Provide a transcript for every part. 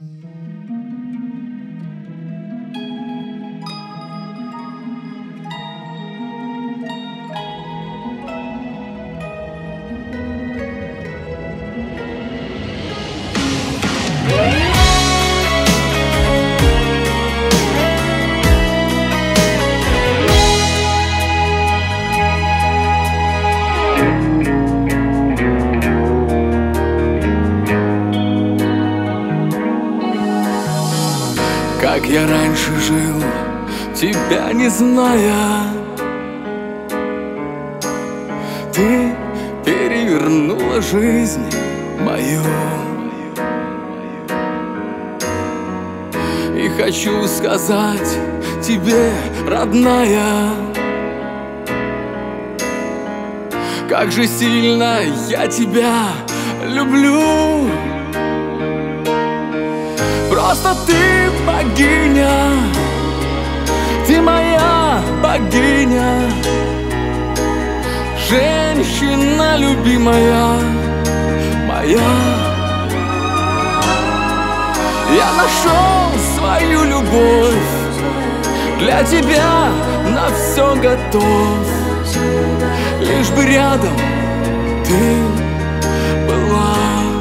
Как я раньше жил, тебя не зная, ты перевернула жизнь мою. И хочу сказать тебе, родная, как же сильно я тебя люблю. Просто ты богиня, ты моя богиня, женщина любимая моя. Я нашел свою любовь, для тебя на все готов, лишь бы рядом ты была.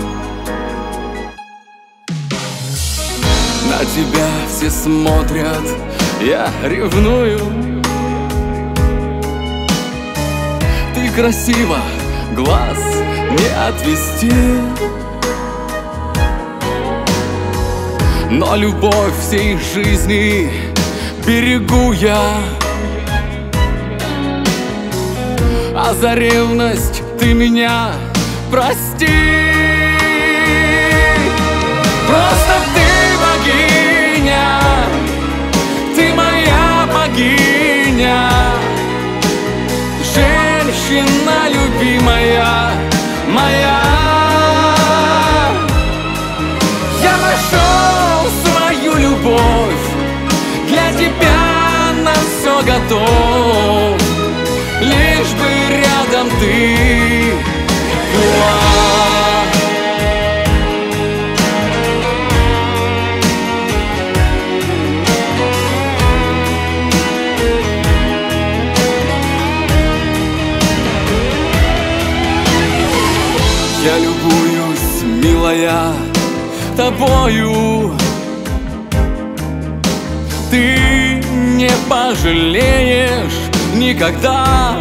На тебя все смотрят, я ревную. Ты красива, глаз не отвести. Но любовь всей жизни берегу я. А за ревность ты меня прости. Просто ты богиня, ты моя богиня, женщина любимая моя. Я нашел свою любовь, для тебя на все готов, лишь бы рядом ты была. Я любуюсь, милая, тобою. Ты не пожалеешь никогда,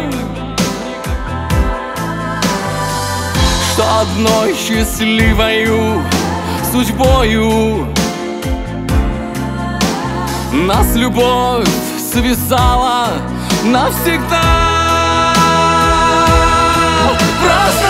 что одной счастливою судьбою нас любовь связала навсегда. Просто